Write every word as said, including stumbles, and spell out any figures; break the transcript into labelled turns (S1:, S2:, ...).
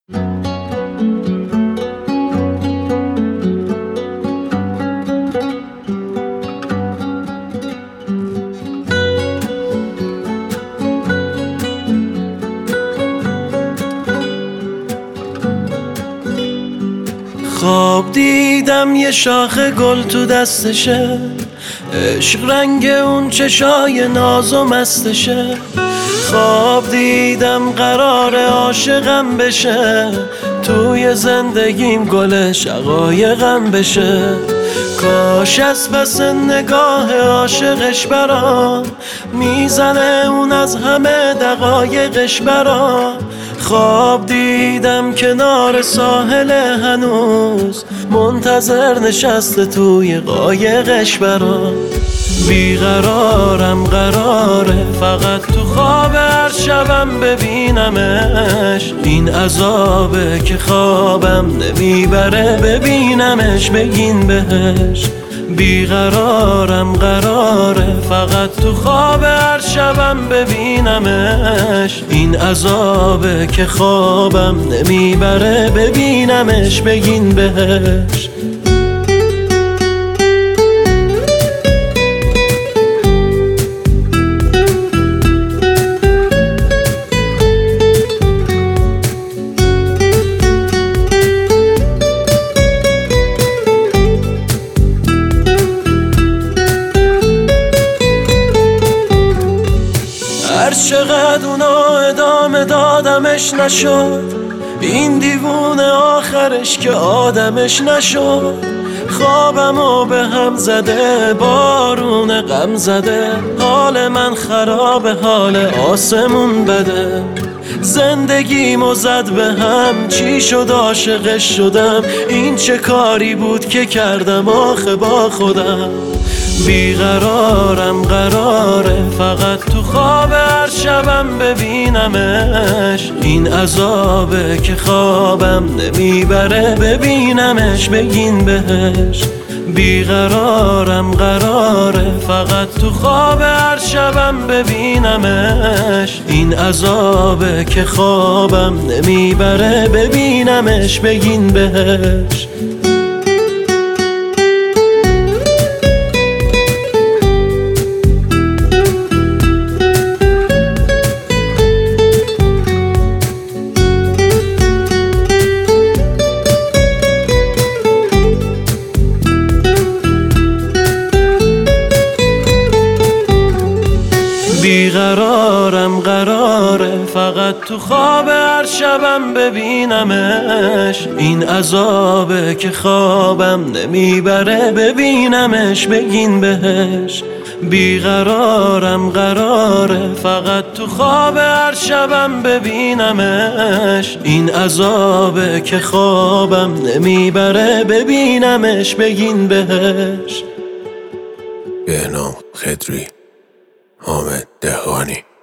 S1: خواب دیدم یه شاخ گل تو دستشه، عشق رنگ اون چشای ناز و مستشه. خواب دیدم قرار عاشقم بشه، توی زندگیم گل شقایقم بشه. کاش از پس نگاه عاشقش برام میزنه اون از همه دقایقش برام. خواب دیدم کنار ساحل هنوز منتظر نشسته توی قایقش برام. بیقرارم قراره فقط تو خواب هر شبم ببینمش، این عذابه که خوابم نمیبره ببینمش بگین بهش. بیقرارم قراره فقط تو خواب هر شبم ببینمش، این عذابه که خوابم نمیبره ببینمش بگین بهش. هر چقدر اونا ادامه دادمش نشد، این دیوونه آخرش که آدمش نشد. خوابمو به هم زده بارون غم زده، حال من خرابه حال آسمون بده. زندگیمو زد به هم، چی شد عاشقش شدم، این چه کاری بود که کردم آخه با خودم. بیقرارم قراره فقط تو خواب هر شبم ببینمش، این عذابه که خوابم نمیبره ببینمش بگین بهش. بیقرارم قراره فقط تو خواب هر شبم ببینمش، این عذابه که خوابم نمیبره ببینمش بگین بهش. بیقرارم قراره فقط تو خواب هر شبم ببینمش، این عذابه که خوابم نمیبره ببینمش بگین بهش. بیقرارم قراره فقط تو خواب هر شبم ببینمش، این عذابه که خوابم نمیبره ببینمش بگین بهش.
S2: بهنام خضری، حامد دهقانی.